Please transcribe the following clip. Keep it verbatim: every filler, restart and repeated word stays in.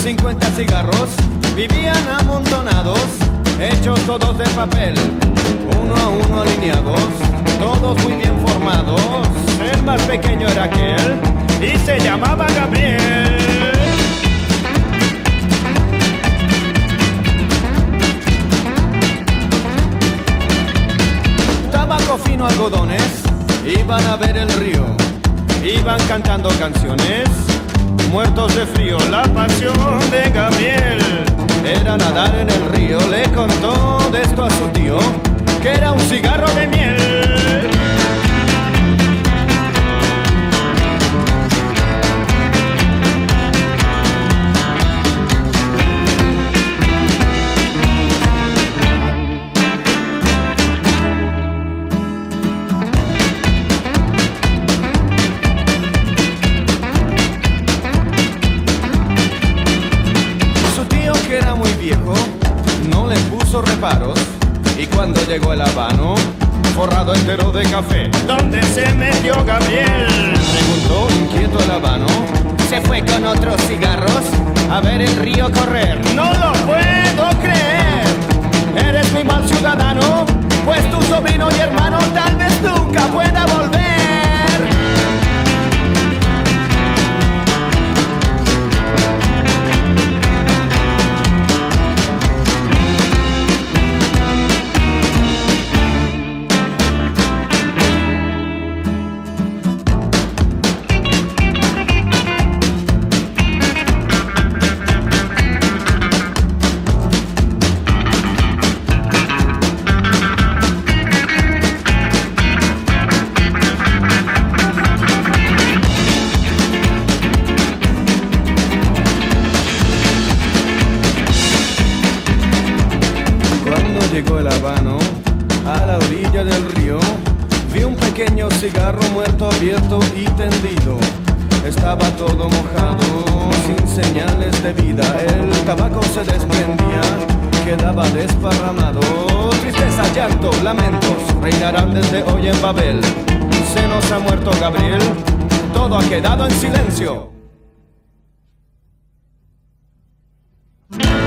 cincuenta cigarros vivían amontonados, hechos todos de papel, uno a uno alineados, todos muy bien formados. El más pequeño era aquel y se llamaba Gabriel. Tabaco fino, algodones, iban a ver el río, iban cantando canciones, muertos de frío. La pasión de Gabriel era nadar en el río. Le contó de esto a su tío, que era un cigarro de miel. No le puso reparos y cuando llegó el habano, forrado entero de café, ¿dónde se metió Gabriel?, preguntó inquieto el habano. Se fue con otros cigarros a ver el río correr. No lo puedo creer, eres mi mal ciudadano, pues tu sobrino y hermano tal vez nunca pueda volver. Llegó el habano a la orilla del río, vi un pequeño cigarro muerto, abierto y tendido. Estaba todo mojado, sin señales de vida. El tabaco se desprendía, quedaba desparramado. Tristeza, llanto, lamentos reinarán desde hoy en Babel. Se nos ha muerto Gabriel, todo ha quedado en silencio.